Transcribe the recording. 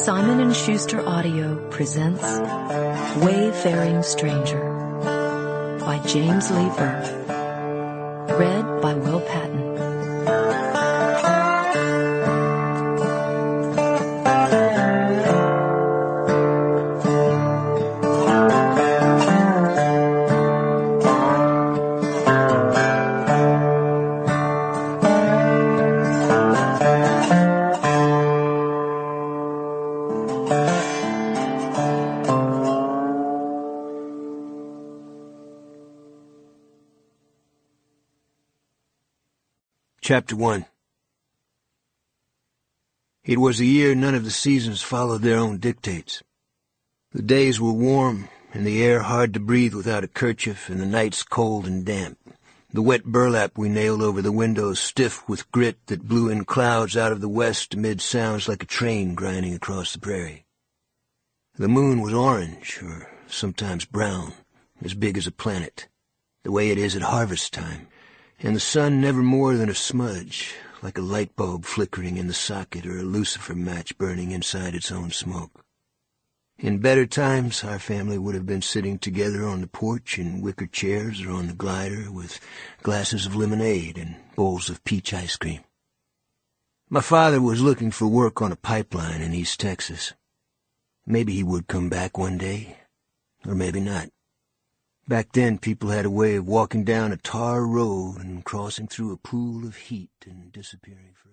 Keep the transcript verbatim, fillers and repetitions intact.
Simon and Schuster Audio presents Wayfaring Stranger by James Lee Burke. Read by Will Patton. Chapter one. It was a year none of the seasons followed their own dictates. The days were warm, and the air hard to breathe without a kerchief, and the nights cold and damp. The wet burlap we nailed over the windows stiff with grit that blew in clouds out of the west amid sounds like a train grinding across the prairie. The moon was orange, or sometimes brown, as big as a planet, the way it is at harvest time. And the sun never more than a smudge, like a light bulb flickering in the socket or a lucifer match burning inside its own smoke. In better times, our family would have been sitting together on the porch in wicker chairs or on the glider with glasses of lemonade and bowls of peach ice cream. My father was looking for work on a pipeline in East Texas. Maybe he would come back one day, or maybe not. Back then, people had a way of walking down a tar road and crossing through a pool of heat and disappearing for